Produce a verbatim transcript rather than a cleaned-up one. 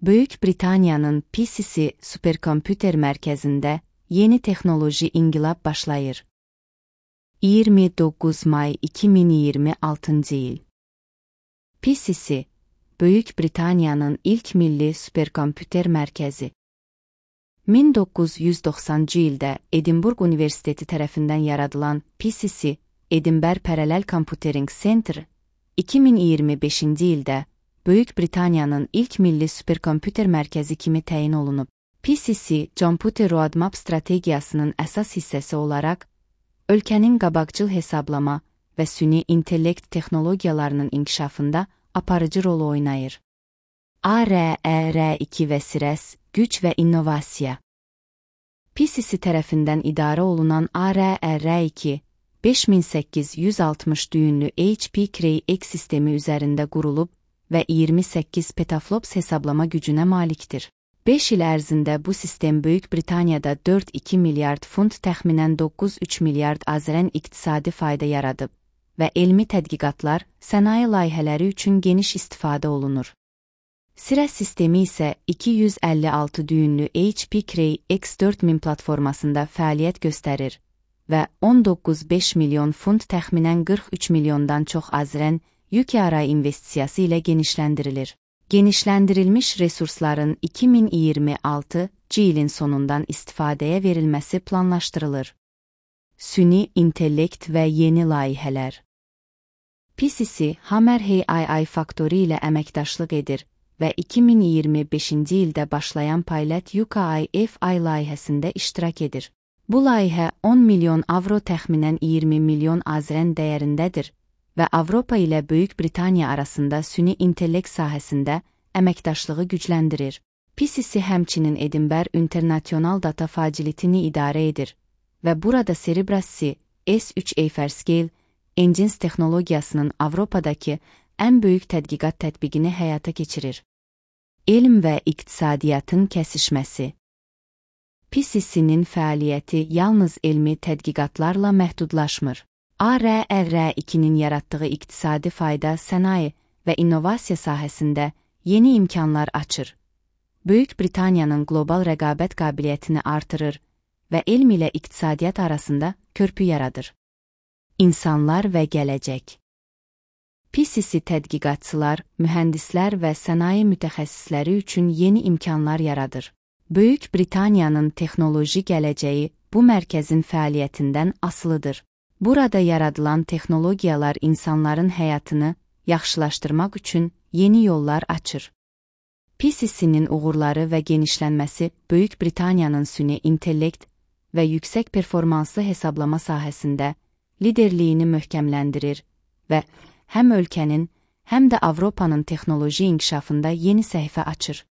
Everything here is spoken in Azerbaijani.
Böyük Britaniyanın P C C Superkomputer Mərkəzində yeni texnoloji inqilab başlayır. iyirmi doqquz may iki min iyirmi altıncı il. P C C, Böyük Britaniyanın ilk milli superkomputer mərkəzi. min doqquz yüz doxsanıncı ildə Edinburgh Universiteti tərəfindən yaradılan P C C, Edinburgh Parallel Computing Center, iki min iyirmi beşinci ildə Böyük Britaniyanın ilk milli superkomputer mərkəzi kimi təyin olunub. P C C, Computer Roadmap strategiyasının əsas hissəsi olaraq, ölkənin qabaqcıl hesablama və süni intellekt texnologiyalarının inkişafında aparıcı rol oynayır. A R E R iki və S R E S, güc və innovasiya. P C C tərəfindən idarə olunan A R E R iki, beş min səkkiz yüz altmış düyünlü H P Cray X sistemi üzərində qurulub və iyirmi səkkiz petaflops hesablama gücünə malikdir. beş il ərzində bu sistem Böyük Britaniyada dörd nöqtə iki milyard funt təxminən doqquz nöqtə üç milyard azərən iqtisadi fayda yaradıb və elmi tədqiqatlar, sənaye layihələri üçün geniş istifadə olunur. S R E S sistemi isə iki yüz əlli altı düyünlü H P Cray X dörd min platformasında fəaliyyət göstərir və on doqquz nöqtə beş milyon funt təxminən qırx üç milyondan çox azərən U K R investisiyası ilə genişləndirilir. Genişləndirilmiş resursların iki min iyirmi altıncı ilin sonundan istifadəyə verilməsi planlaşdırılır. Süni intellekt və yeni layihələr. P C C, Hammerhay A I Factory ilə əməkdaşlıq edir və iki min iyirmi beşinci ildə başlayan Pilot U K I F I layihəsində iştirak edir. Bu layihə on milyon avro təxminən iyirmi milyon azərən dəyərindədir və Avropa ilə Böyük Britaniya arasında süni intellekt sahəsində əməkdaşlığı gücləndirir. P C C həmçinin Edinburgh International Data Facility-ni idarə edir və burada Cerebras-C S üç Hyperscale Engines texnologiyasının Avropadakı ən böyük tədqiqat tətbiqini həyata keçirir. Elm və iqtisadiyyatın kəsişməsi. P C C-nin fəaliyyəti yalnız elmi tədqiqatlarla məhdudlaşmır. A R E R ikinin yaratdığı iqtisadi fayda sənaye və innovasiya sahəsində yeni imkanlar açır. Böyük Britaniyanın qlobal rəqabət qabiliyyətini artırır və elm ilə iqtisadiyyat arasında körpü yaradır. İnsanlar və gələcək. P C C tədqiqatçılar, mühəndislər və sənaye mütəxəssisləri üçün yeni imkanlar yaradır. Böyük Britaniyanın texnoloji gələcəyi bu mərkəzin fəaliyyətindən asılıdır. Burada yaradılan texnologiyalar insanların həyatını yaxşılaşdırmaq üçün yeni yollar açır. P C C-nin uğurları və genişlənməsi Böyük Britaniyanın süni intellekt və yüksək performanslı hesablama sahəsində liderliyini möhkəmləndirir və həm ölkənin, həm də Avropanın texnoloji inkişafında yeni səhifə açır.